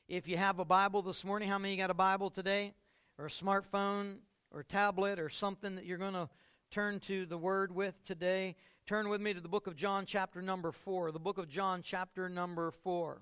If you have a Bible this morning, how many got a Bible today? Or a smartphone or a tablet or something that you're going to turn to the Word with today? Turn with me to the book of John, chapter number 4. The book of John, chapter number 4.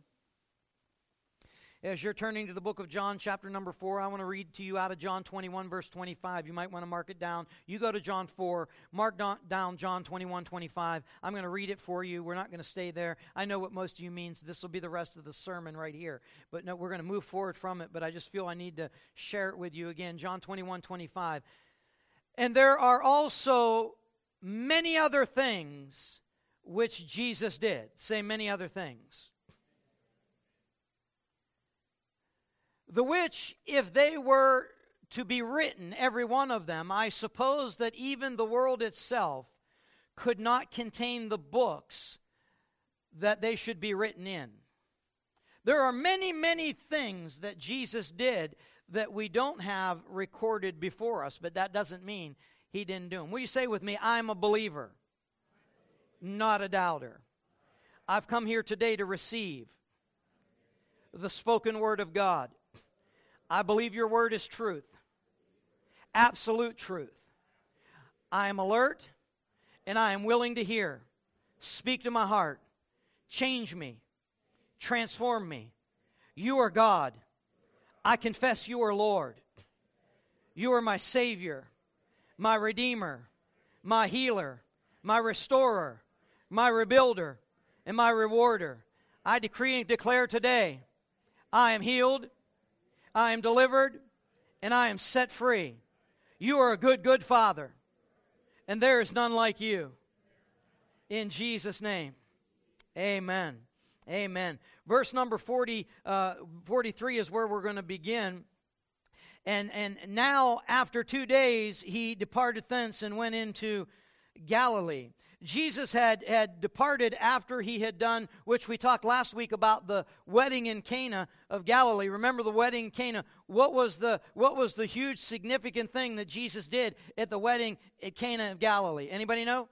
As you're turning to the book of John, chapter number 4, I want to read to you out of John 21, verse 25. You might want to mark it down. You go to John 4, mark down John 21, 25. I'm going to read it for you. We're not going to stay there. I know what most of you mean, so this will be the rest of the sermon right here. But no, we're going to move forward from it, but I just feel I need to share it with you again. John 21, 25. And there are also many other things which Jesus did. Say many other things. The which, if they were to be written, every one of them, I suppose that even the world itself could not contain the books that they should be written in. There are many, many things that Jesus did that we don't have recorded before us, but that doesn't mean He didn't do them. Will you say with me, I'm a believer, not a doubter. I've come here today to receive the spoken word of God. I believe your word is truth, absolute truth. I am alert and I am willing to hear. Speak to my heart. Change me. Transform me. You are God. I confess you are Lord. You are my Savior, my Redeemer, my Healer, my Restorer, my Rebuilder, and my Rewarder. I decree and declare today, I am healed, I am delivered, and I am set free. You are a good, good Father, and there is none like you. In Jesus' name, amen. Amen. Verse number 43 is where we're going to begin. And now, after 2 days, he departed thence and went into Galilee. Jesus had departed after he had done, which we talked last week about the wedding in Cana of Galilee. Remember the wedding in Cana? What was the huge significant thing that Jesus did at the wedding at Cana of Galilee? Anybody know?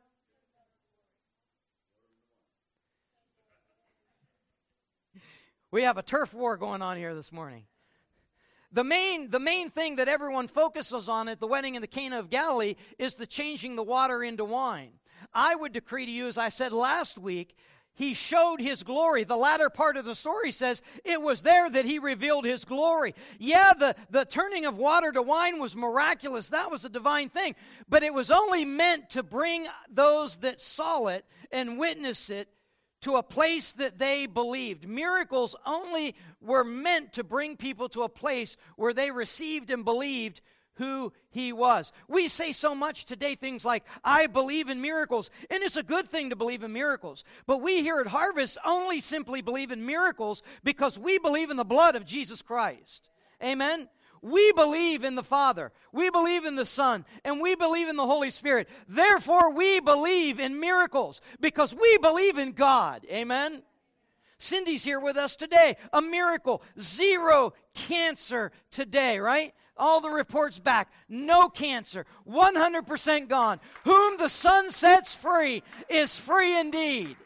We have a turf war going on here this morning. The main thing that everyone focuses on at the wedding in the Cana of Galilee is the changing the water into wine. I would decree to you, as I said last week, He showed His glory. The latter part of the story says it was there that He revealed His glory. Yeah, the turning of water to wine was miraculous. That was a divine thing. But it was only meant to bring those that saw it and witnessed it to a place that they believed. Miracles only were meant to bring people to a place where they received and believed who He was. We say so much today things like, I believe in miracles, and it's a good thing to believe in miracles. But we here at Harvest only simply believe in miracles because we believe in the blood of Jesus Christ. Amen? We believe in the Father, we believe in the Son, and we believe in the Holy Spirit. Therefore, we believe in miracles because we believe in God. Amen? Cindy's here with us today. A miracle. 0 cancer today, right? All the reports back. No cancer. 100% gone. Whom the Son sets free is free indeed.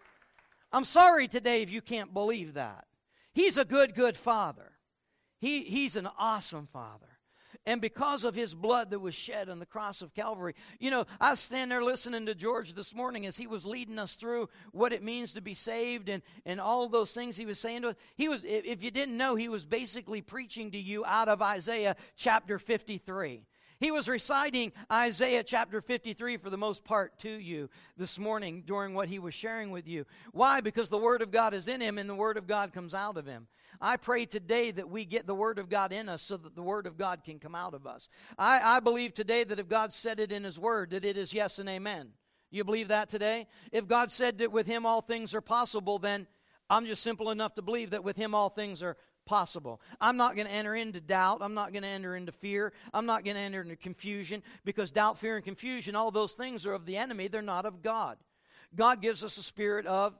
I'm sorry today if you can't believe that. He's a good, good Father. He's an awesome Father. And because of His blood that was shed on the cross of Calvary, you know, I was standing there listening to George this morning as he was leading us through what it means to be saved and all of those things he was saying to us. If you didn't know, he was basically preaching to you out of Isaiah chapter 53. He was reciting Isaiah chapter 53 for the most part to you this morning during what he was sharing with you. Why? Because the Word of God is in him and the Word of God comes out of him. I pray today that we get the Word of God in us so that the Word of God can come out of us. I believe today that if God said it in His Word, that it is yes and amen. You believe that today? If God said that with Him all things are possible, then I'm just simple enough to believe that with Him all things are possible. I'm not going to enter into doubt. I'm not going to enter into fear. I'm not going to enter into confusion because doubt, fear, and confusion, all those things are of the enemy. They're not of God. God gives us a spirit of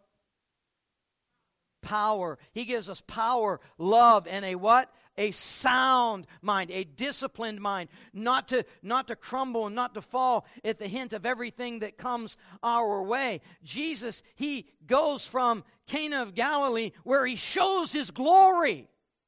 power. He gives us power, love, and a what? A sound mind, a disciplined mind, not to crumble and not to fall at the hint of everything that comes our way. Jesus, He goes from Cana of Galilee where He shows His glory.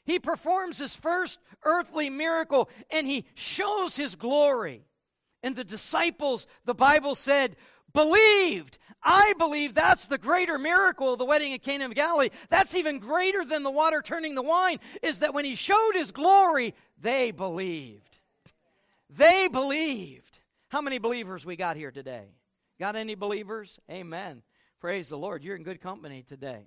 He performs his first earthly miracle, and he shows his glory. And the disciples, the Bible said, believed. I believe that's the greater miracle of the wedding at Cana of Galilee. That's even greater than the water turning the wine, is that when he showed his glory, they believed. They believed. How many believers we got here today? Got any believers? Amen. Praise the Lord. You're in good company today.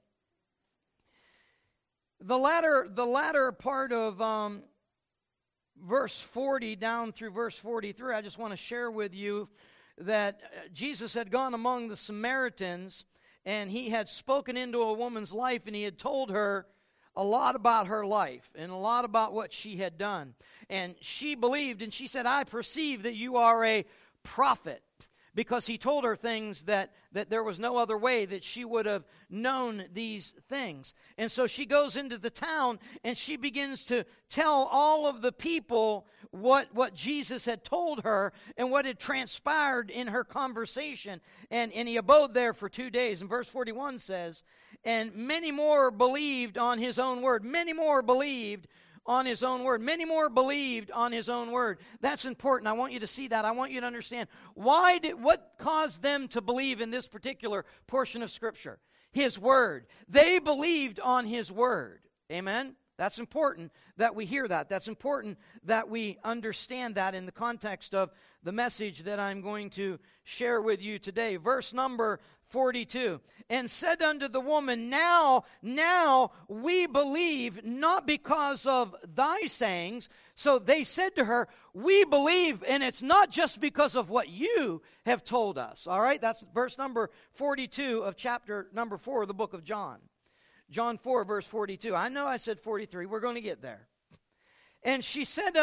The latter part of verse 40 down through verse 43, I just want to share with you that Jesus had gone among the Samaritans, and he had spoken into a woman's life, and he had told her a lot about her life and a lot about what she had done. And she believed, and she said, I perceive that you are a prophet. Because he told her things that there was no other way that she would have known these things. And so she goes into the town and she begins to tell all of the people what Jesus had told her and what had transpired in her conversation. And he abode there for 2 days. And verse 41 says, and many more believed on his own word. Many more believed on his own word. Many more believed on his own word. That's important. I want you to see that. I want you to understand what caused them to believe in this particular portion of Scripture? His word. They believed on his word. Amen? That's important that we hear that. That's important that we understand that in the context of the message that I'm going to share with you today. Verse number 42. And said unto the woman, Now we believe, not because of thy sayings. So they said to her, we believe, and it's not just because of what you have told us. All right, that's verse number 42 of chapter number 4 of the book of John. John 4, verse 42. I know I said 43. We're going to get there. And she said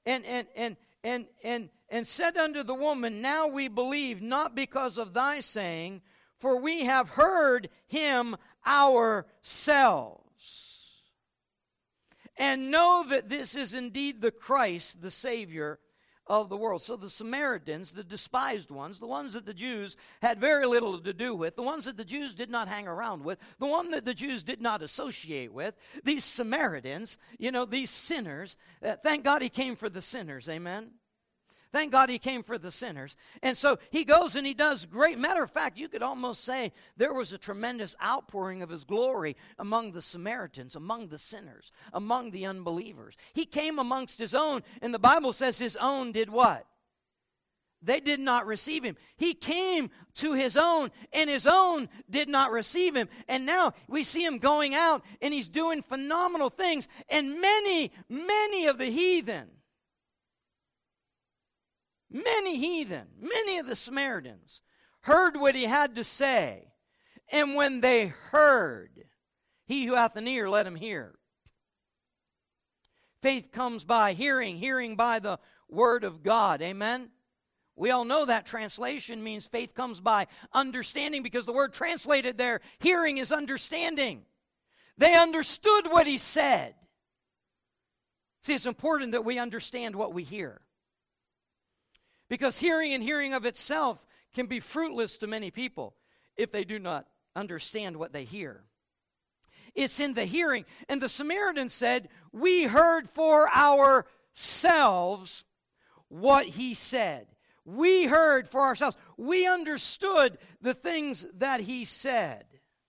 and said unto the woman, Now we believe, not because of thy saying, for we have heard him ourselves, and know that this is indeed the Christ, the Savior of the world. So the Samaritans, the despised ones, the ones that the Jews had very little to do with, the ones that the Jews did not hang around with, the one that the Jews did not associate with, these Samaritans, these sinners, thank God he came for the sinners, amen? Thank God he came for the sinners. And so he goes and he does great. Matter of fact, you could almost say there was a tremendous outpouring of his glory among the Samaritans, among the sinners, among the unbelievers. He came amongst his own, and the Bible says his own did what? They did not receive him. He came to his own, and his own did not receive him. And now we see him going out, and he's doing phenomenal things. And many of the heathen, many of the Samaritans heard what he had to say. And when they heard, he who hath an ear, let him hear. Faith comes by hearing, hearing by the word of God. Amen? We all know that translation means faith comes by understanding, because the word translated there, hearing, is understanding. They understood what he said. See, it's important that we understand what we hear. Because hearing and hearing of itself can be fruitless to many people if they do not understand what they hear. It's in the hearing. And the Samaritans said, we heard for ourselves what he said. We heard for ourselves. We understood the things that he said.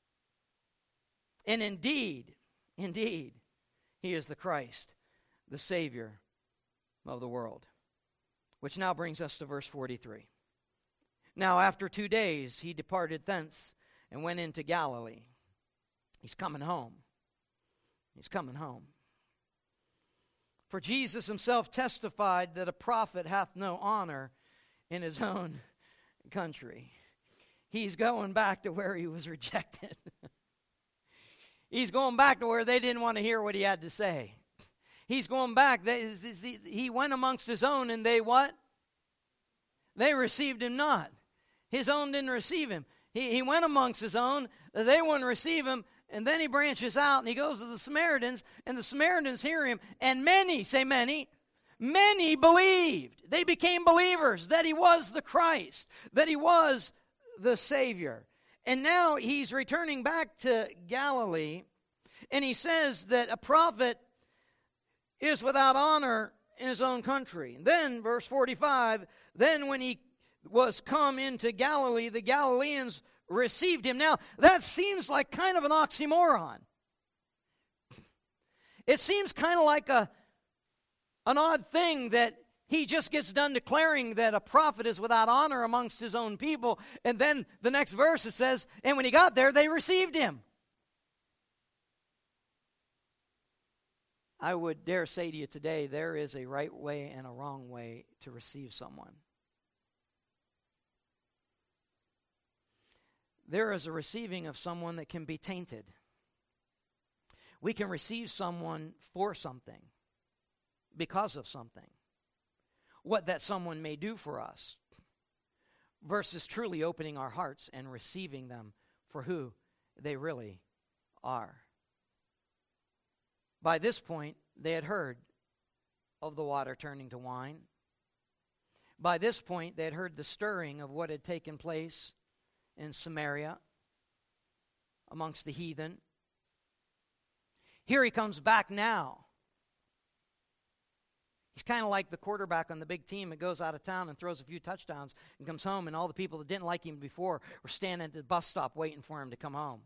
And indeed, he is the Christ, the Savior of the world. Which now brings us to verse 43. Now after 2 days he departed thence and went into Galilee. He's coming home. He's coming home. For Jesus himself testified that a prophet hath no honor in his own country. He's going back to where he was rejected. He's going back to where they didn't want to hear what he had to say. He's going back. He went amongst his own, and they what? They received him not. His own didn't receive him. He went amongst his own. They wouldn't receive him. And then he branches out, and he goes to the Samaritans, and the Samaritans hear him. And many, say many believed. They became believers that he was the Christ, that he was the Savior. And now he's returning back to Galilee, and he says that a prophet is without honor in his own country. Then, verse 45, then when he was come into Galilee, the Galileans received him. Now, that seems like kind of an oxymoron. It seems kind of like an odd thing that he just gets done declaring that a prophet is without honor amongst his own people, and then the next verse it says, and when he got there, they received him. I would dare say to you today, there is a right way and a wrong way to receive someone. There is a receiving of someone that can be tainted. We can receive someone for something, because of something, what that someone may do for us, versus truly opening our hearts and receiving them for who they really are. By this point, they had heard of the water turning to wine. By this point, they had heard the stirring of what had taken place in Samaria amongst the heathen. Here he comes back now. He's kind of like the quarterback on the big team that goes out of town and throws a few touchdowns and comes home, and all the people that didn't like him before were standing at the bus stop waiting for him to come home.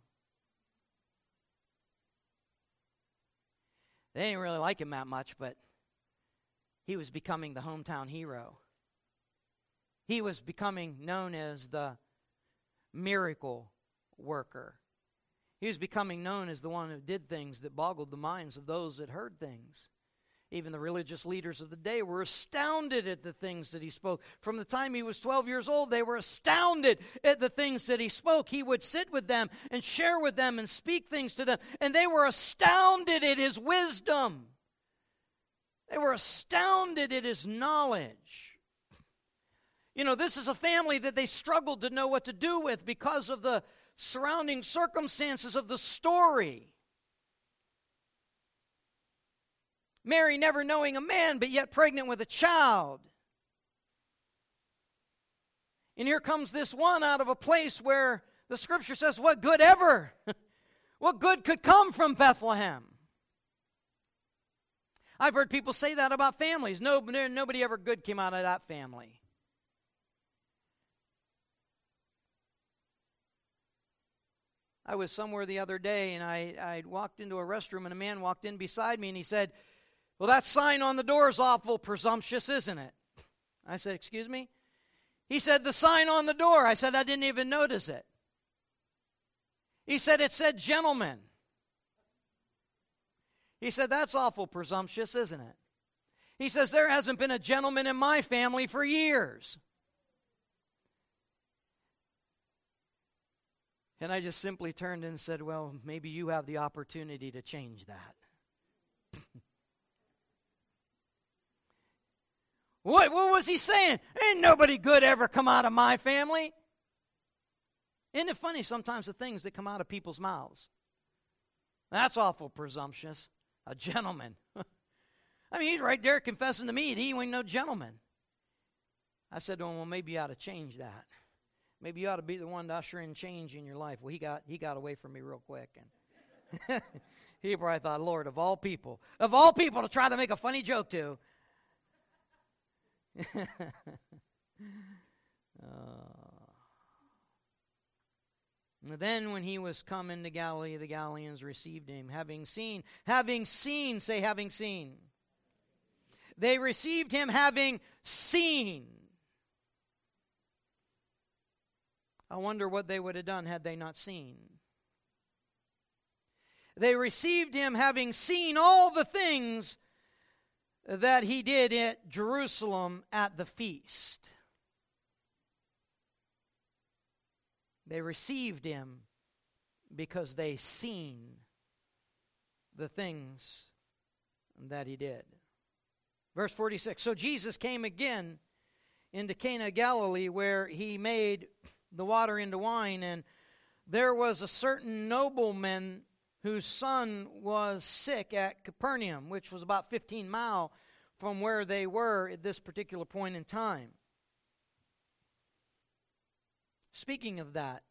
They didn't really like him that much, but he was becoming the hometown hero. He was becoming known as the miracle worker. He was becoming known as the one who did things that boggled the minds of those that heard things. Even the religious leaders of the day were astounded at the things that he spoke. From the time he was 12 years old, they were astounded at the things that he spoke. He would sit with them and share with them and speak things to them, and they were astounded at his wisdom. They were astounded at his knowledge. You know, this is a family that they struggled to know what to do with because of the surrounding circumstances of the story. Mary never knowing a man, but yet pregnant with a child. And here comes this one out of a place where the Scripture says, what good ever? What good could come from Bethlehem? I've heard people say that about families. Nobody ever good came out of that family. I was somewhere the other day, and I walked into a restroom, and a man walked in beside me, and he said, well, that sign on the door is awful presumptuous, isn't it? I said, excuse me? He said, the sign on the door. I said, I didn't even notice it. He said, it said gentlemen. He said, that's awful presumptuous, isn't it? He says, there hasn't been a gentleman in my family for years. And I just simply turned and said, well, maybe you have the opportunity to change that. What was he saying? Ain't nobody good ever come out of my family. Isn't it funny sometimes the things that come out of people's mouths? That's awful presumptuous. A gentleman. I mean, he's right there confessing to me that he ain't no gentleman. I said to him, well, maybe you ought to change that. Maybe you ought to be the one to usher in change in your life. Well, he got away from me real quick. And he probably thought, Lord, of all people to try to make a funny joke to. Then when he was come into Galilee, the Galileans received him, having seen, say having seen. They received him having seen. I wonder what they would have done had they not seen. They received him having seen all the things that he did at Jerusalem at the feast. They received him because they seen the things that he did. Verse 46, so Jesus came again into Cana of Galilee, where he made the water into wine, and there was a certain nobleman whose son was sick at Capernaum, which was about 15 miles from where they were at this particular point in time. Speaking of that,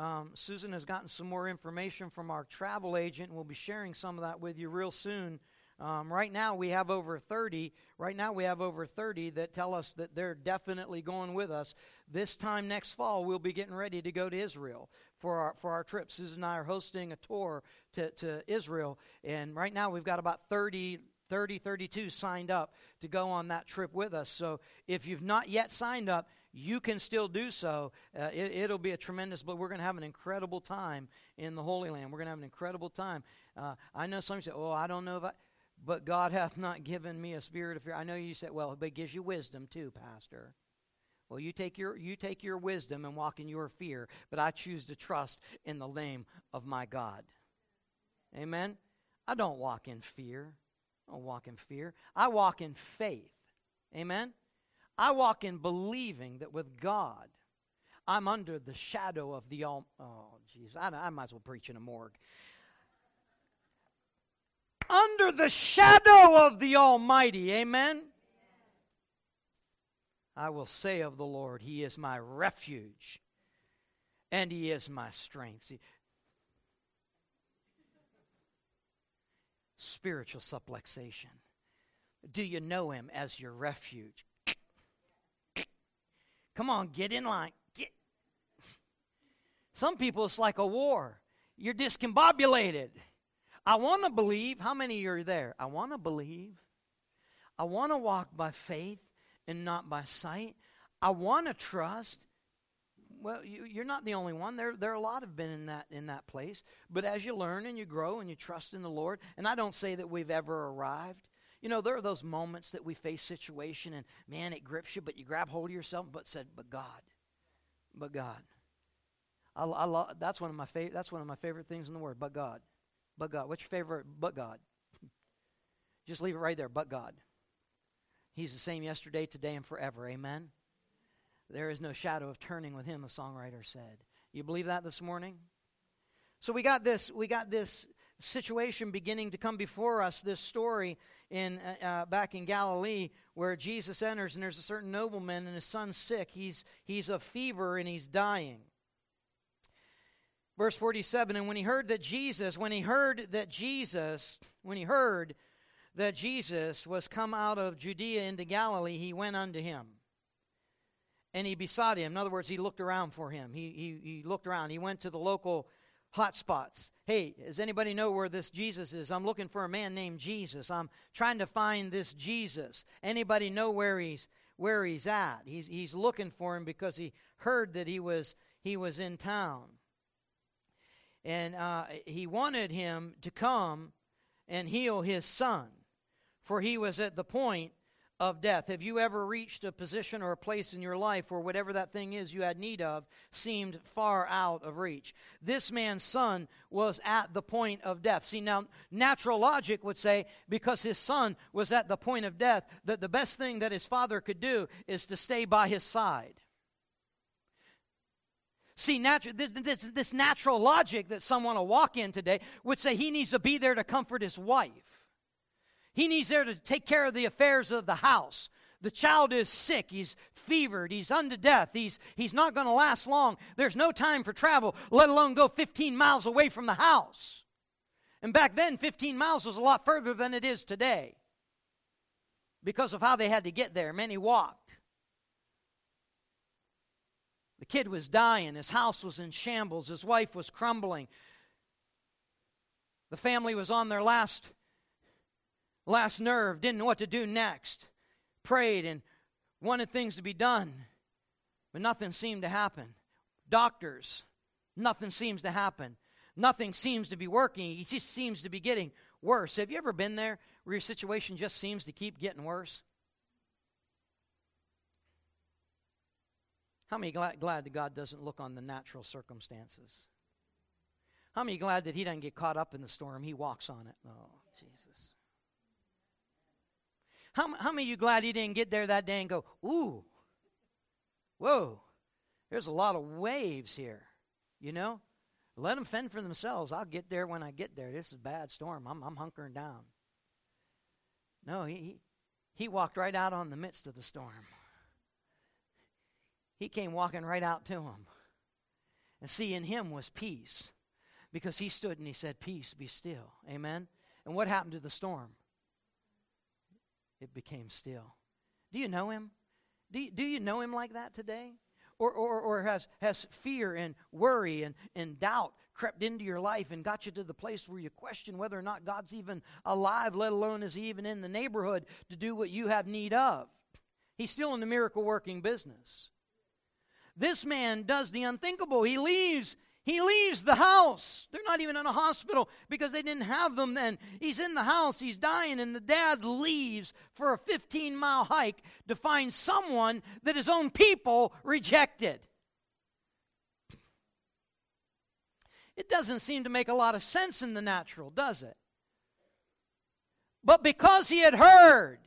Susan has gotten some more information from our travel agent, and we'll be sharing some of that with you real soon Right now we have over 30. Right now we have over 30 that tell us that they're definitely going with us. This time next fall, we'll be getting ready to go to Israel for our trip. Susan and I are hosting a tour to Israel, and right now we've got about 32 signed up to go on that trip with us. So if you've not yet signed up, you can still do so. It'll be a tremendous, but we're going to have an incredible time in the Holy Land. We're going to have an incredible time. I know some say, I don't know if but God hath not given me a spirit of fear. I know you say, but it gives you wisdom too, Pastor. Well, you take your wisdom and walk in your fear, but I choose to trust in the name of my God. Amen? I don't walk in fear. I don't walk in fear. I walk in faith. Amen? I walk in believing that with God, I'm under the shadow of the Almighty. Oh, jeez, I might as well preach in a morgue. Under the shadow of the Almighty. Amen? I will say of the Lord, He is my refuge, and He is my strength. See, spiritual supplication. Do you know Him as your refuge? Come on, get in line. Some people, it's like a war. You're discombobulated. I want to believe. How many are there? I want to believe. I want to walk by faith and not by sight. I want to trust. Well, you're not the only one. There are a lot have been in that place. But as you learn and you grow and you trust in the Lord, and I don't say that we've ever arrived. You know, there are those moments that we face situation and, man, it grips you, but you grab hold of yourself but God. But God. That's one of my favorite things in the Word, but God. But God. What's your favorite? But God. Just leave it right there, but God. He's the same yesterday, today, and forever. Amen? There is no shadow of turning with Him, the songwriter said. You believe that this morning? So we got this situation beginning to come before us, this story in back in Galilee where Jesus enters, and there's a certain nobleman and his son's sick. He's of fever and he's dying. Verse 47, and when he heard that Jesus was come out of Judea into Galilee, he went unto him. And he besought him. In other words, he looked around for him. He looked around. He went to the local hot spots. Hey, does anybody know where this Jesus is? I'm looking for a man named Jesus. I'm trying to find this Jesus. Anybody know where he's at? He's looking for him because he heard that he was in town. And he wanted him to come and heal his son, for he was at the point of death. Have you ever reached a position or a place in your life where whatever that thing is you had need of seemed far out of reach? This man's son was at the point of death. See, now, natural logic would say because his son was at the point of death, that the best thing that his father could do is to stay by his side. See, this natural logic that someone will walk in today would say he needs to be there to comfort his wife. He needs there to take care of the affairs of the house. The child is sick. He's fevered. He's unto death. He's not going to last long. There's no time for travel, let alone go 15 miles away from the house. And back then, 15 miles was a lot further than it is today because of how they had to get there. Many walked. The kid was dying. His house was in shambles. His wife was crumbling. The family was on their last nerve, didn't know what to do next. Prayed and wanted things to be done, but nothing seemed to happen. Doctors, nothing seems to happen. Nothing seems to be working. It just seems to be getting worse. Have you ever been there where your situation just seems to keep getting worse? How many glad that God doesn't look on the natural circumstances? How many glad that He doesn't get caught up in the storm? He walks on it. Oh, Jesus. How many of you glad He didn't get there that day and go, ooh, whoa, there's a lot of waves here, you know? Let them fend for themselves. I'll get there when I get there. This is a bad storm. I'm hunkering down. No, he walked right out on the midst of the storm. He came walking right out to him. And see, in Him was peace, because He stood and He said, peace, be still. Amen? And what happened to the storm? it became still. Do you know him? Do you know him like that today? Or has fear and worry and doubt crept into your life and got you to the place where you question whether or not God's even alive, let alone is he even in the neighborhood to do what you have need of? He's still in the miracle-working business. This man does the unthinkable. He leaves the house. They're not even in a hospital because they didn't have them then. He's in the house. He's dying, and the dad leaves for a 15-mile hike to find someone that his own people rejected. It doesn't seem to make a lot of sense in the natural, does it? But because he had heard,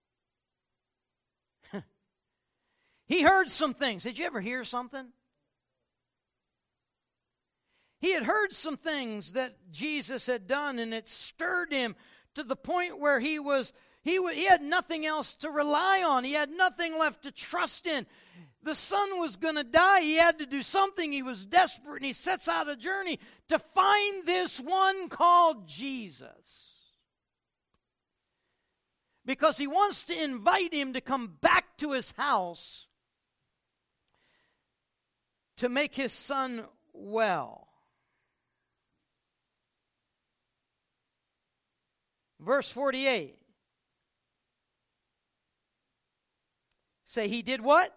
he heard some things. Did you ever hear something? He had heard some things that Jesus had done, and it stirred him to the point where he had nothing else to rely on. He had nothing left to trust in. The son was going to die. He had to do something. He was desperate, and he sets out a journey to find this one called Jesus, because he wants to invite him to come back to his house to make his son well. Verse 48. Say, he did what?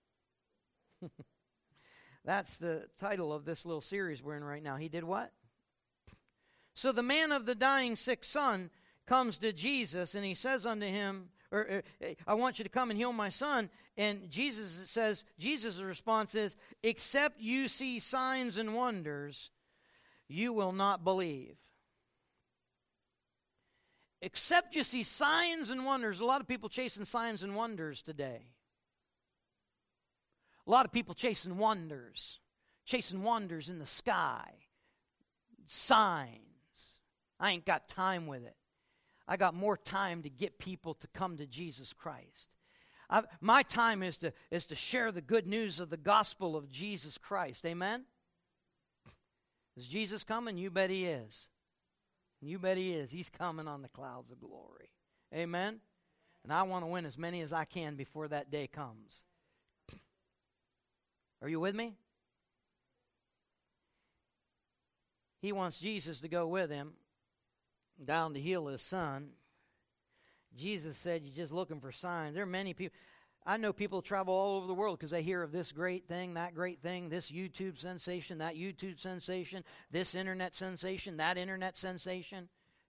That's the title of this little series we're in right now. He did what? So the man of the dying sick son comes to Jesus, and he says unto him, I want you to come and heal my son. And Jesus response is, except you see signs and wonders, you will not believe. Except you see signs and wonders. A lot of people chasing signs and wonders today. A lot of people chasing wonders in the sky, signs. I ain't got time with it. I got more time to get people to come to Jesus Christ. My time is to share the good news of the gospel of Jesus Christ. Amen? Is Jesus coming? You bet he is. You bet he is. He's coming on the clouds of glory. Amen? And I want to win as many as I can before that day comes. Are you with me? He wants Jesus to go with him down to heal his son. Jesus said, you're just looking for signs. There are many people. I know people travel all over the world because they hear of this great thing, that great thing, this YouTube sensation, that YouTube sensation, this internet sensation, that internet sensation.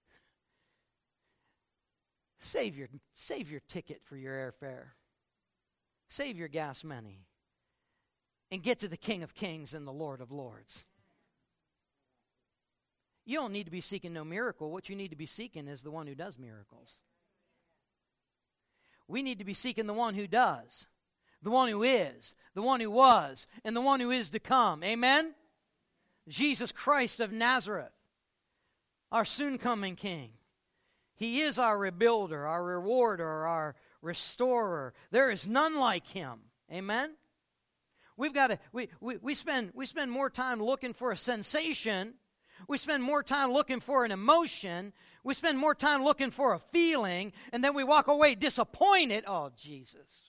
Save your ticket for your airfare. Save your gas money. And get to the King of Kings and the Lord of Lords. You don't need to be seeking no miracle. What you need to be seeking is the one who does miracles. We need to be seeking the one who does, the one who is, the one who was, and the one who is to come. Amen? Jesus Christ of Nazareth, our soon-coming King. He is our rebuilder, our rewarder, our restorer. There is none like him. Amen? We spend more time looking for a sensation. We spend more time looking for an emotion. We spend more time looking for a feeling, and then we walk away disappointed. Oh, Jesus.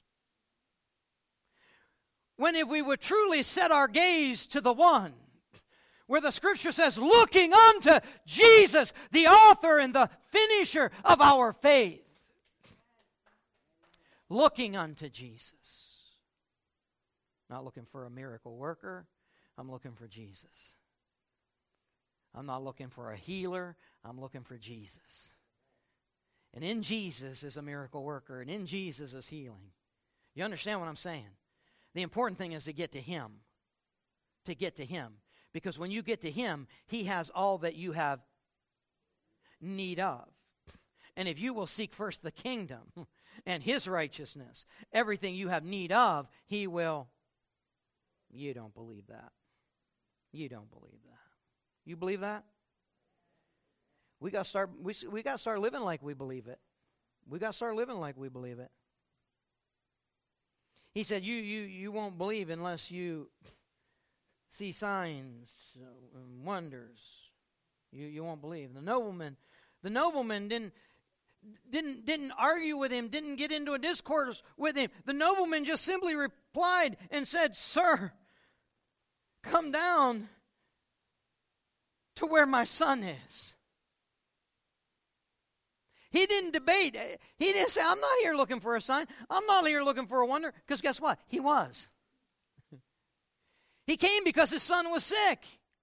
When if we would truly set our gaze to the one, where the Scripture says, looking unto Jesus, the author and the finisher of our faith. Looking unto Jesus. Not looking for a miracle worker. I'm looking for Jesus. I'm not looking for a healer. I'm looking for Jesus. And in Jesus is a miracle worker. And in Jesus is healing. You understand what I'm saying? The important thing is to get to him. To get to him. Because when you get to him, he has all that you have need of. And if you will seek first the kingdom and his righteousness, everything you have need of, he will. You don't believe that. You don't believe that. You believe that? We got to start living like we believe it. We got to start living like we believe it. He said, you won't believe unless you see signs and wonders. You won't believe. The nobleman didn't argue with him, didn't get into a discourse with him. The nobleman just simply replied and said, "Sir, come down to where my son is." He didn't debate. He didn't say, "I'm not here looking for a sign. I'm not here looking for a wonder." Because guess what? He was. He came because his son was sick.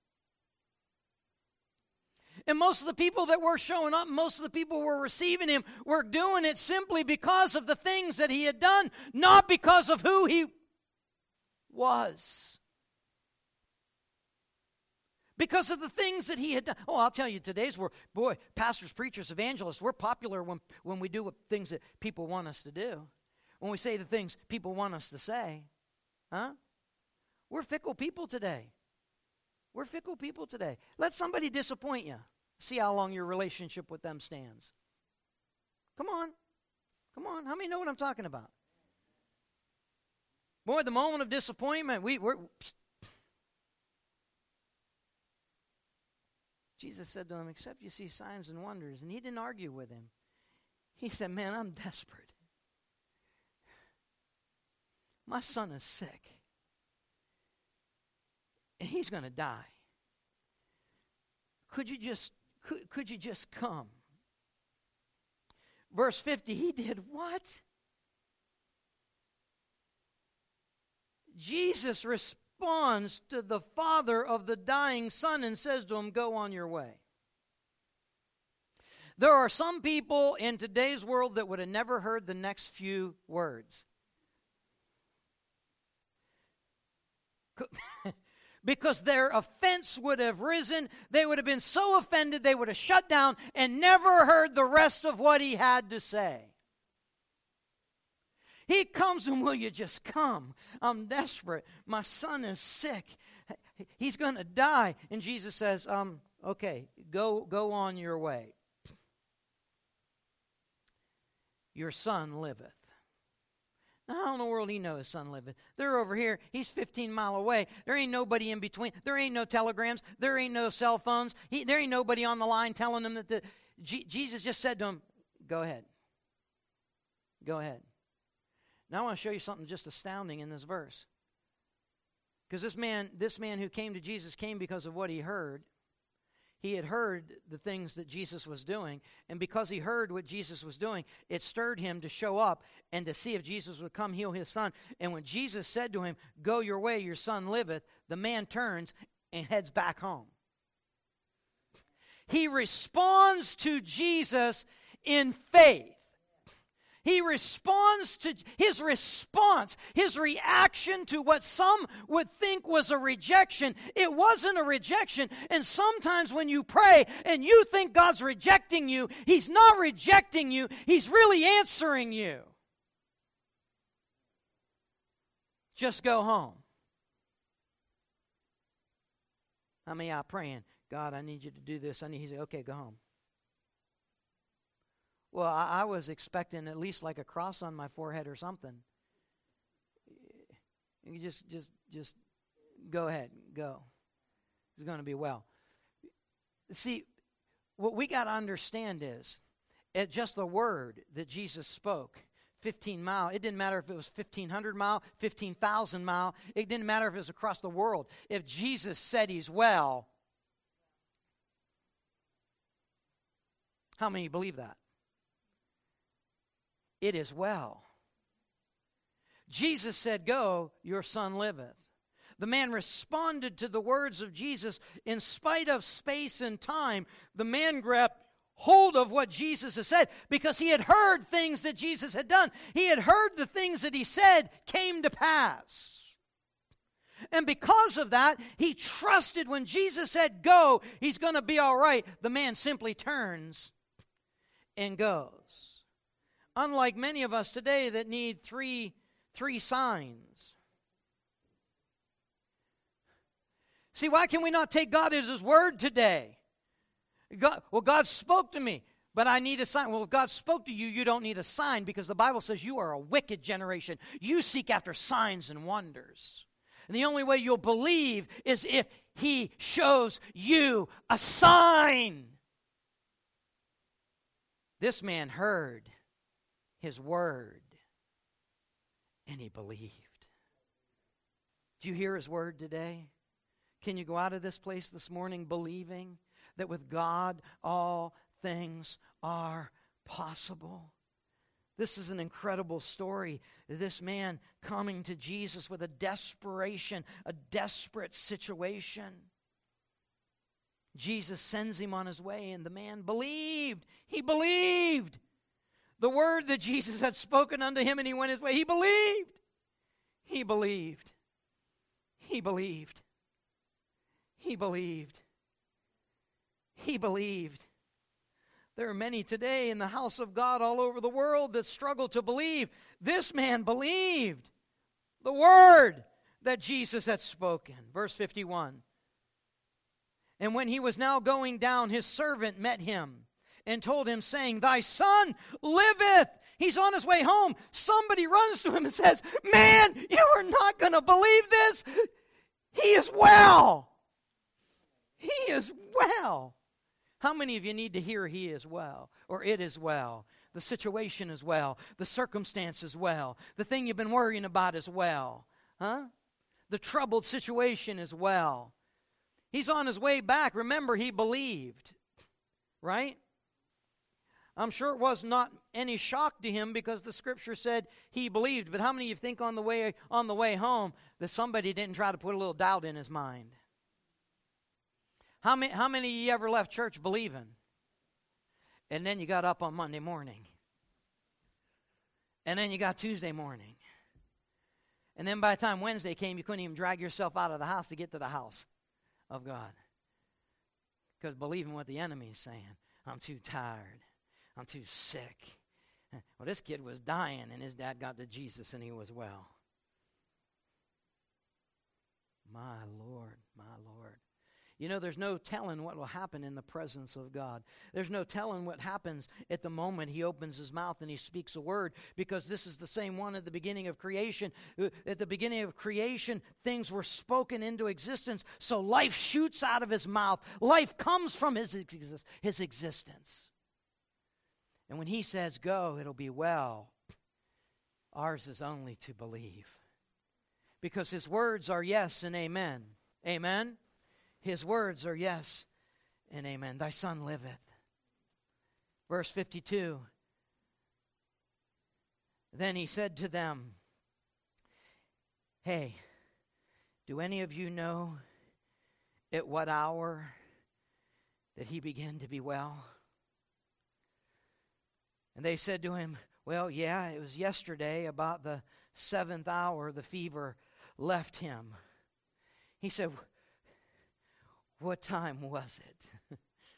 And most of the people that were showing up, most of the people who were receiving him, were doing it simply because of the things that he had done, not because of who he was. Because of the things that he had done. Oh, I'll tell you, today's world, boy, pastors, preachers, evangelists, we're popular when we do things that people want us to do. When we say the things people want us to say. Huh? We're fickle people today. We're fickle people today. Let somebody disappoint you. See how long your relationship with them stands. Come on. Come on. How many know what I'm talking about? Boy, the moment of disappointment, we're... Jesus said to him, "Except you see signs and wonders." And he didn't argue with him. He said, "Man, I'm desperate. My son is sick. And he's going to die. Could you just come?" Verse 50, he did what? Jesus responds to the father of the dying son and says to him, "Go on your way." There are some people in today's world that would have never heard the next few words. Because their offense would have risen. They would have been so offended they would have shut down and never heard the rest of what he had to say. He comes and, "Will you just come? I'm desperate. My son is sick. He's going to die." And Jesus says, "Okay, go on your way. Your son liveth." Now, how in the world he know his son liveth? They're over here. He's 15 miles away. There ain't nobody in between. There ain't no telegrams. There ain't no cell phones. There ain't nobody on the line telling him that Jesus just said to him, "Go ahead. Go ahead." Now I want to show you something just astounding in this verse. Because this man who came to Jesus came because of what he heard. He had heard the things that Jesus was doing, and because he heard what Jesus was doing, it stirred him to show up and to see if Jesus would come heal his son. And when Jesus said to him, "Go your way, your son liveth," the man turns and heads back home. He responds to Jesus in faith. He responds to his response, his reaction to what some would think was a rejection. It wasn't a rejection. And sometimes when you pray and you think God's rejecting you, He's not rejecting you. He's really answering you. Just go home. How many are praying, "God, I need you to do this. He said, "Okay, go home." Well, I was expecting at least like a cross on my forehead or something. You just go ahead, go. It's going to be well. See, what we got to understand is, at just the word that Jesus spoke, 15 mile, it didn't matter if it was 1,500 mile, 15,000 mile. It didn't matter if it was across the world. If Jesus said he's well, how many believe that? It is well. Jesus said, "Go, your son liveth." The man responded to the words of Jesus in spite of space and time. The man grabbed hold of what Jesus had said because he had heard things that Jesus had done. He had heard the things that he said came to pass. And because of that, he trusted when Jesus said, "Go, he's going to be all right." The man simply turns and goes. Unlike many of us today that need three signs. See, why can we not take God as His word today? God spoke to me, but I need a sign. Well, if God spoke to you, you don't need a sign because the Bible says you are a wicked generation. You seek after signs and wonders. And the only way you'll believe is if He shows you a sign This man heard his word, and he believed. Do you hear his word today? Can you go out of this place this morning believing that with God all things are possible? This is an incredible story. This man coming to Jesus with a desperation, a desperate situation. Jesus sends him on his way, and the man believed. He believed the word that Jesus had spoken unto him, and he went his way. He believed. He believed. He believed. He believed. He believed. There are many today in the house of God all over the world that struggle to believe. This man believed the word that Jesus had spoken. Verse 51. And when he was now going down, his servant met him and told him, saying, Thy son liveth. He's on his way home. Somebody runs to him and says, Man, you are not going to believe this. He is well. He is well. How many of you need to hear he is well, or it is well? The situation is well. The circumstance is well. The thing you've been worrying about is well. Huh? The troubled situation is well. He's on his way back. Remember, he believed, right? I'm sure it was not any shock to him because the scripture said he believed. But how many of you think on the way home that somebody didn't try to put a little doubt in his mind? How many of you ever left church believing? And then you got up on Monday morning. And then you got Tuesday morning. And then by the time Wednesday came, you couldn't even drag yourself out of the house to get to the house of God. Because believing what the enemy is saying. I'm too tired. I'm too sick. Well, this kid was dying, and his dad got to Jesus, and he was well. My Lord, my Lord. You know, there's no telling what will happen in the presence of God. There's no telling what happens at the moment he opens his mouth and he speaks a word, because this is the same one at the beginning of creation. At the beginning of creation, things were spoken into existence, so life shoots out of his mouth. Life comes from his existence. And when he says, go, it'll be well, ours is only to believe. Because his words are yes and amen. Amen? His words are yes and amen. Thy son liveth. Verse 52. Then he said to them, Hey, do any of you know at what hour that he began to be well? And they said to him, Well, yeah, it was yesterday, about the 7th hour, the fever left him. He said, What time was it?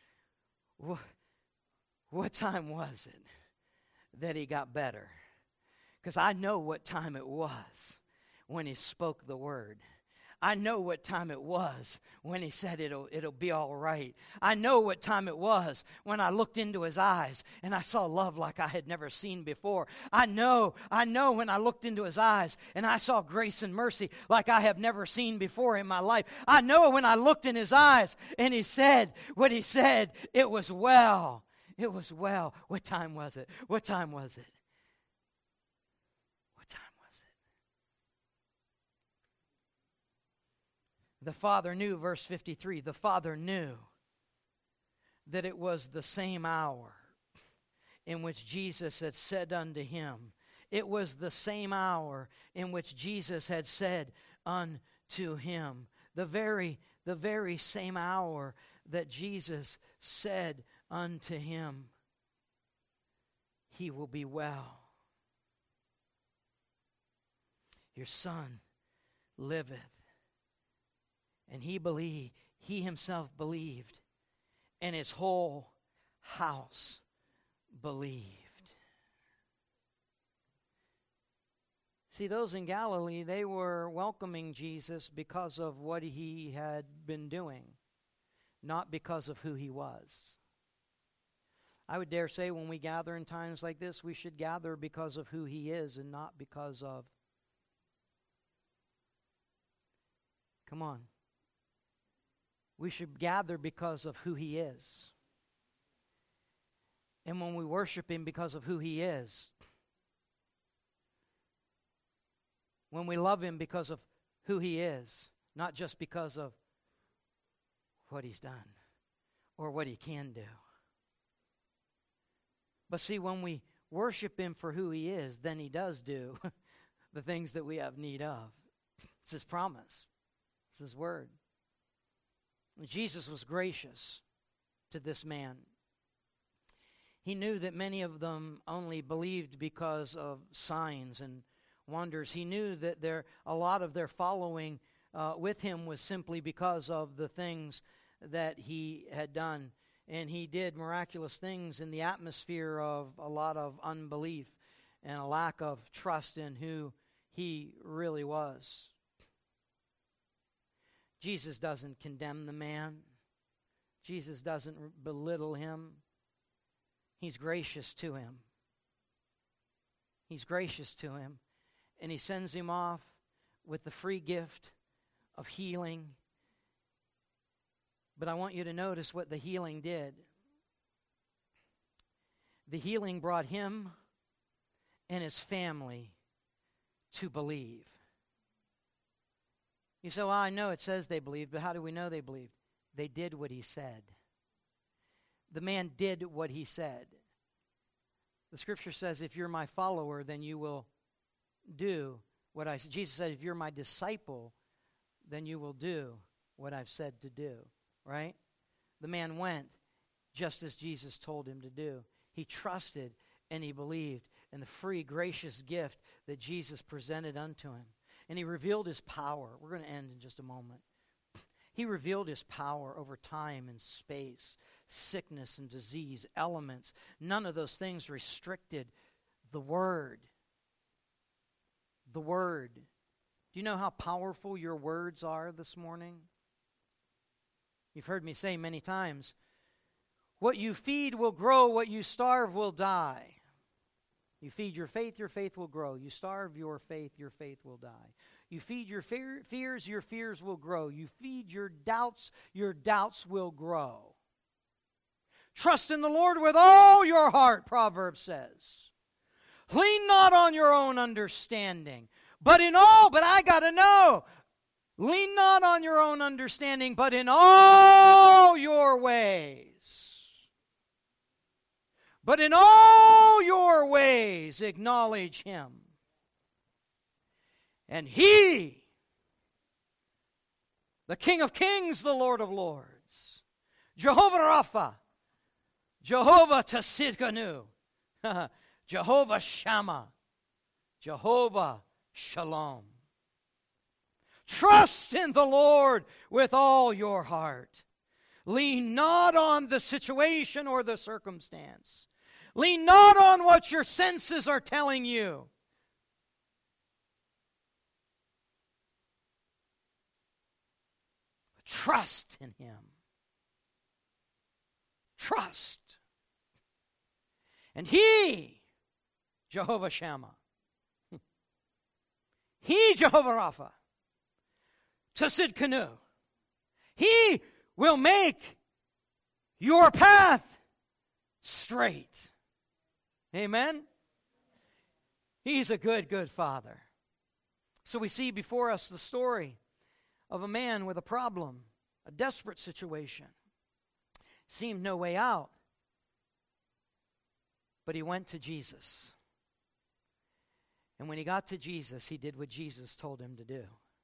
What time was it that he got better? Because I know what time it was when he spoke the word. I know what time it was when he said it'll be all right. I know what time it was when I looked into his eyes and I saw love like I had never seen before. I know when I looked into his eyes and I saw grace and mercy like I have never seen before in my life. I know when I looked in his eyes and he said what he said, it was well. It was well. What time was it? What time was it? What time was it? The Father knew, verse 53, the Father knew that it was the same hour in which Jesus had said unto him. It was the same hour in which Jesus had said unto him. The very same hour that Jesus said unto him, he will be well. Your son liveth. And he himself believed, and his whole house believed. See, those in Galilee, they were welcoming Jesus because of what he had been doing, not because of who he was. I would dare say when we gather in times like this, we should gather because of who he is and not because of. Come on. We should gather because of who he is. and when we worship Him because of who He is, when we love Him because of who He is, not just because of what He's done or what He can do. But see, when we worship Him for who He is, then He does do the things that we have need of. It's His promise. It's His word. Jesus was gracious to this man. He knew that many of them only believed because of signs and wonders. He knew that a lot of their following with Him was simply because of the things that He had done. And He did miraculous things in the atmosphere of a lot of unbelief and a lack of trust in who He really was. Jesus doesn't condemn the man. Jesus doesn't belittle him. He's gracious to him. He's gracious to him. And He sends him off with the free gift of healing. But I want you to notice what the healing did. The healing brought him and his family to believe. You say, well, I know it says they believed, but how do we know they believed? They did what He said. The man did what He said. The Scripture says, if you're my follower, then you will do what I said. Jesus said, if you're my disciple, then you will do what I've said to do. Right? The man went just as Jesus told him to do. He trusted and he believed in the free, gracious gift that Jesus presented unto him. And He revealed His power. We're going to end in just a moment. He revealed His power over time and space, sickness and disease, elements. None of those things restricted the Word. The Word. Do you know how powerful your words are this morning? You've heard me say many times, what you feed will grow, what you starve will die. You feed your faith will grow. You starve your faith will die. You feed your fears will grow. You feed your doubts will grow. Trust in the Lord with all your heart, Proverbs says. Lean not on your own understanding, but I got to know, lean not on your own understanding, but in all your ways. But in all your ways acknowledge Him. And He, the King of Kings, the Lord of Lords, Jehovah Rapha, Jehovah Tsidkenu, Jehovah Shammah, Jehovah Shalom. Trust in the Lord with all your heart. Lean not on the situation or the circumstance. Lean not on what your senses are telling you. Trust in Him. Trust. And He, Jehovah Shammah, He, Jehovah Rapha, Tsidkenu, He will make your path straight. Amen? He's a good, good Father. So we see before us the story of a man with a problem, a desperate situation. Seemed no way out. But he went to Jesus. And when he got to Jesus, he did what Jesus told him to do.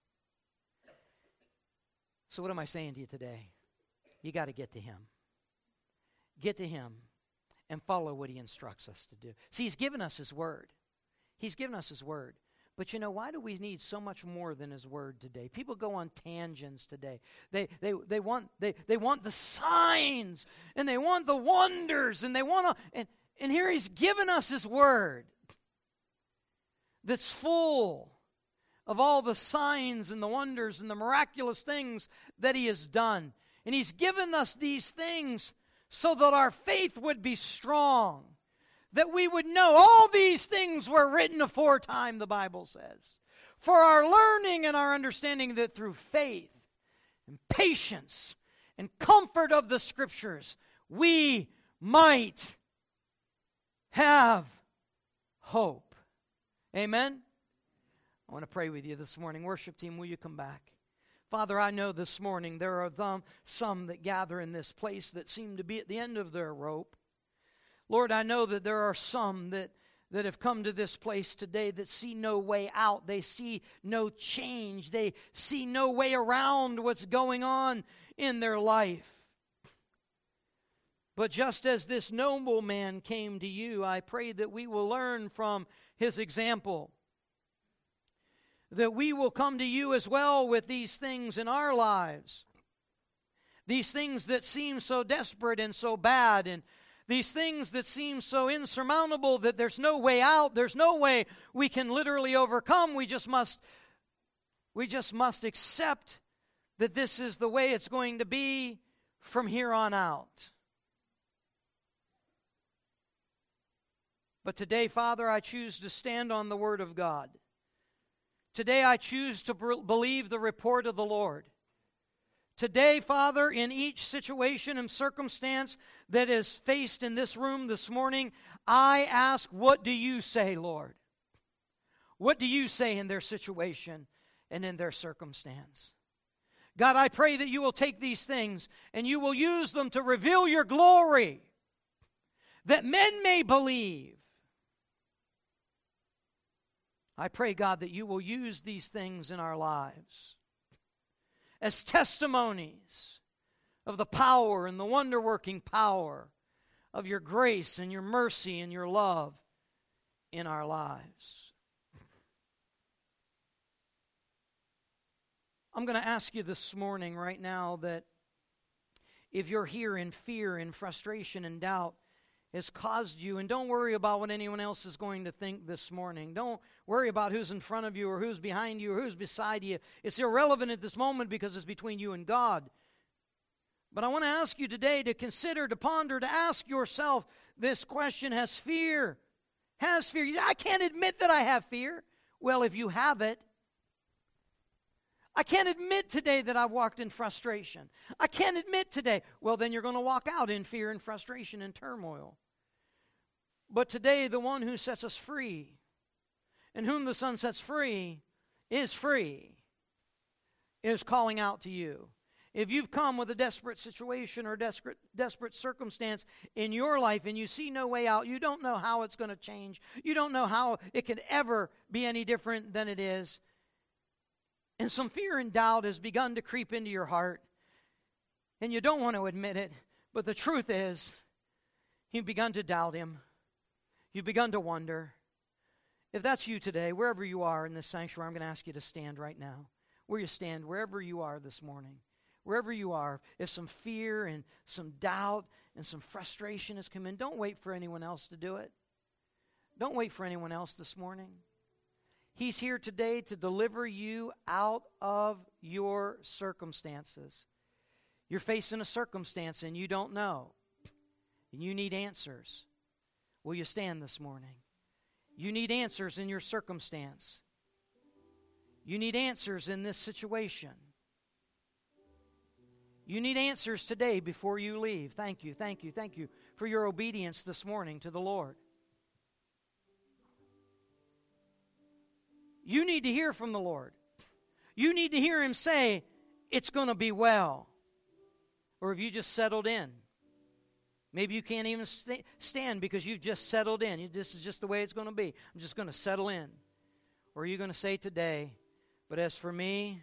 So what am I saying to you today? You got to get to Him. Get to Him and follow what He instructs us to do. See, He's given us His Word. He's given us His Word. But you know, why do we need so much more than His Word today? People go on tangents today. They want the signs, and they want the wonders, and they want to, and here He's given us His Word that's full of all the signs and the wonders and the miraculous things that He has done. And He's given us these things so that our faith would be strong, that we would know all these things were written aforetime, the Bible says, for our learning and our understanding, that through faith and patience and comfort of the Scriptures, we might have hope. Amen? I want to pray with you this morning. Worship team, will you come back? Father, I know this morning there are some that gather in this place that seem to be at the end of their rope. Lord, I know that there are some that have come to this place today that see no way out. They see no change. They see no way around what's going on in their life. But just as this noble man came to you, I pray that we will learn from his example. That we will come to you as well with these things in our lives. These things that seem so desperate and so bad, and these things that seem so insurmountable that there's no way out, there's no way we can literally overcome. We just must accept that this is the way it's going to be from here on out. But today, Father, I choose to stand on the Word of God. Today I choose to believe the report of the Lord. Today, Father, in each situation and circumstance that is faced in this room this morning, I ask, what do you say, Lord? What do you say in their situation and in their circumstance? God, I pray that you will take these things and you will use them to reveal your glory, that men may believe. I pray, God, that you will use these things in our lives as testimonies of the power and the wonder-working power of your grace and your mercy and your love in our lives. I'm going to ask you this morning right now that if you're here in fear and frustration and doubt, has caused you, and don't worry about what anyone else is going to think this morning. Don't worry about who's in front of you or who's behind you or who's beside you. It's irrelevant at this moment because it's between you and God. But I want to ask you today to consider, to ponder, to ask yourself this question: has fear? I can't admit that I have fear. Well, if you have it, I can't admit today that I've walked in frustration. I can't admit today. Well, then you're going to walk out in fear and frustration and turmoil. But today, the one who sets us free, and whom the Son sets free, is calling out to you. If you've come with a desperate situation or desperate circumstance in your life and you see no way out, you don't know how it's going to change, you don't know how it could ever be any different than it is, and some fear and doubt has begun to creep into your heart, and you don't want to admit it, but the truth is, you've begun to doubt Him. You've begun to wonder. If that's you today, wherever you are in this sanctuary, I'm going to ask you to stand right now. Where you stand, wherever you are this morning, wherever you are, if some fear and some doubt and some frustration has come in, don't wait for anyone else to do it. Don't wait for anyone else this morning. He's here today to deliver you out of your circumstances. You're facing a circumstance and you don't know, and you need answers. Will you stand this morning? You need answers in your circumstance. You need answers in this situation. You need answers today before you leave. Thank you, thank you, thank you for your obedience this morning to the Lord. You need to hear from the Lord. You need to hear Him say, it's going to be well. Or have you just settled in? Maybe you can't even stand because you've just settled in. This is just the way it's going to be. I'm just going to settle in. Or are you going to say today, but as for me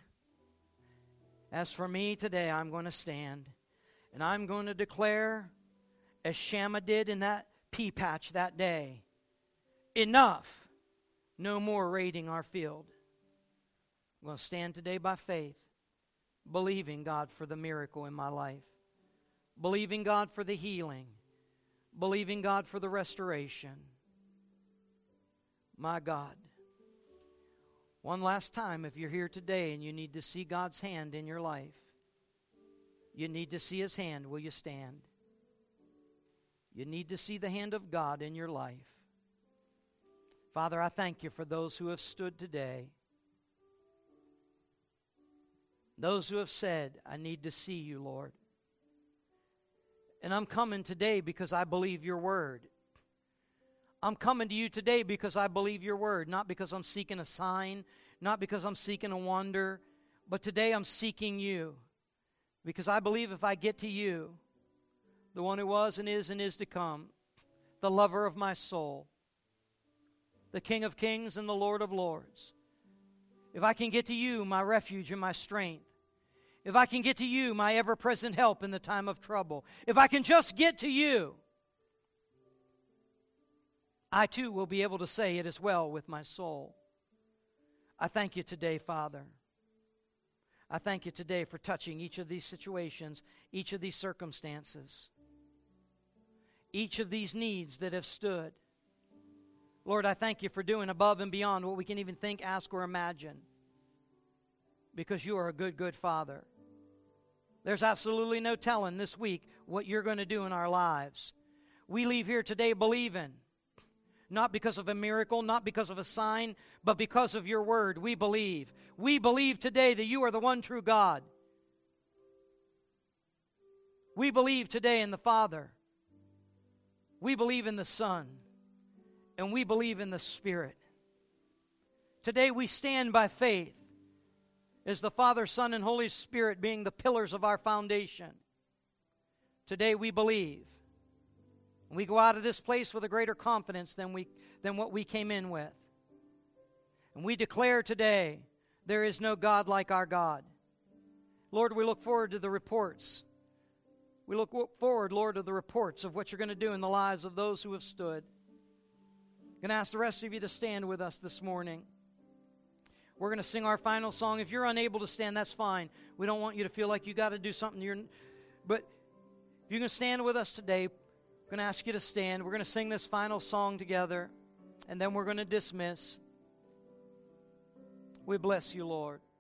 today, I'm going to stand. And I'm going to declare, as Shammah did in that pea patch that day, enough. No more raiding our field. I'm going to stand today by faith, believing God for the miracle in my life, believing God for the healing, believing God for the restoration. My God. One last time, if you're here today and you need to see God's hand in your life, you need to see His hand, will you stand? You need to see the hand of God in your life. Father, I thank you for those who have stood today. Those who have said, I need to see you, Lord. And I'm coming today because I believe your word. I'm coming to you today because I believe your word, not because I'm seeking a sign, not because I'm seeking a wonder, but today I'm seeking you because I believe if I get to you, the one who was and is to come, the lover of my soul, the King of kings and the Lord of lords, if I can get to you, my refuge and my strength, if I can get to you, my ever-present help in the time of trouble, if I can just get to you, I too will be able to say it is well with my soul. I thank you today, Father. I thank you today for touching each of these situations, each of these circumstances, each of these needs that have stood. Lord, I thank you for doing above and beyond what we can even think, ask, or imagine, because you are a good, good Father. There's absolutely no telling this week what you're going to do in our lives. We leave here today believing, not because of a miracle, not because of a sign, but because of your word. We believe. We believe today that you are the one true God. We believe today in the Father. We believe in the Son. And we believe in the Spirit. Today we stand by faith as the Father, Son, and Holy Spirit being the pillars of our foundation. Today we believe. We go out of this place with a greater confidence than what we came in with. And we declare today, there is no God like our God. Lord, we look forward to the reports. We look forward, Lord, to the reports of what you're going to do in the lives of those who have stood. I'm going to ask the rest of you to stand with us this morning. We're going to sing our final song. If you're unable to stand, that's fine. We don't want you to feel like you got to do something. But if you can stand with us today, I'm going to ask you to stand. We're going to sing this final song together, and then we're going to dismiss. We bless you, Lord.